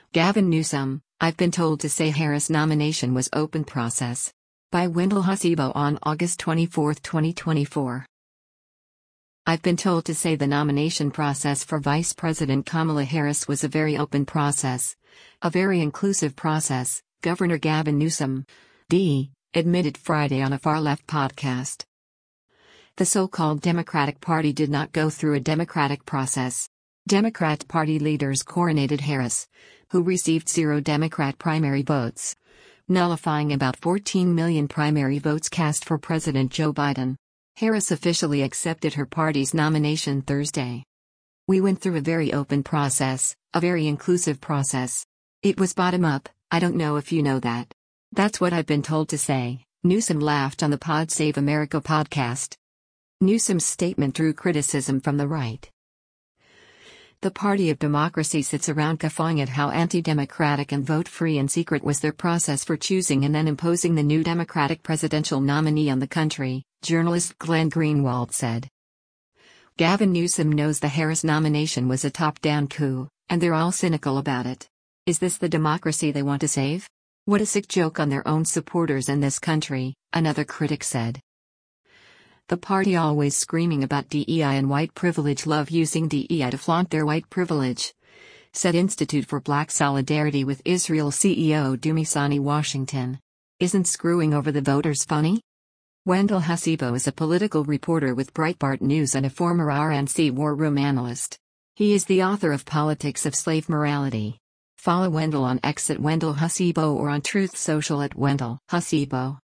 Gavin Newsom, I've been told to say Harris nomination was open process. By Wendell Hasibo on August 24, 2024. I've been told to say the nomination process for Vice President Kamala Harris was a very open process. A very inclusive process, Governor Gavin Newsom, D., admitted Friday on a far-left podcast. The so-called Democratic Party did not go through a democratic process. Democrat Party leaders coronated Harris, who received 0 Democrat primary votes, nullifying about 14 million primary votes cast for President Joe Biden. Harris officially accepted her party's nomination Thursday. We went through a very open process, a very inclusive process. It was bottom-up, I don't know if you know that. That's what I've been told to say, Newsom laughed on the Pod Save America podcast. Newsom's statement drew criticism from the right. The Party of Democracy sits around guffawing at how anti-democratic and vote-free and secret was their process for choosing and then imposing the new Democratic presidential nominee on the country, journalist Glenn Greenwald said. Gavin Newsom knows the Harris nomination was a top-down coup, and they're all cynical about it. Is this the democracy they want to save? What a sick joke on their own supporters in this country, another critic said. The party always screaming about DEI and white privilege love using DEI to flaunt their white privilege, said Institute for Black Solidarity with Israel CEO Dumisani Washington. Isn't screwing over the voters funny? Wendell Hasibo is a political reporter with Breitbart News and a former RNC war room analyst. He is the author of Politics of Slave Morality. Follow Wendell on X at Wendell Hasibo or on Truth Social at Wendell Hasibo.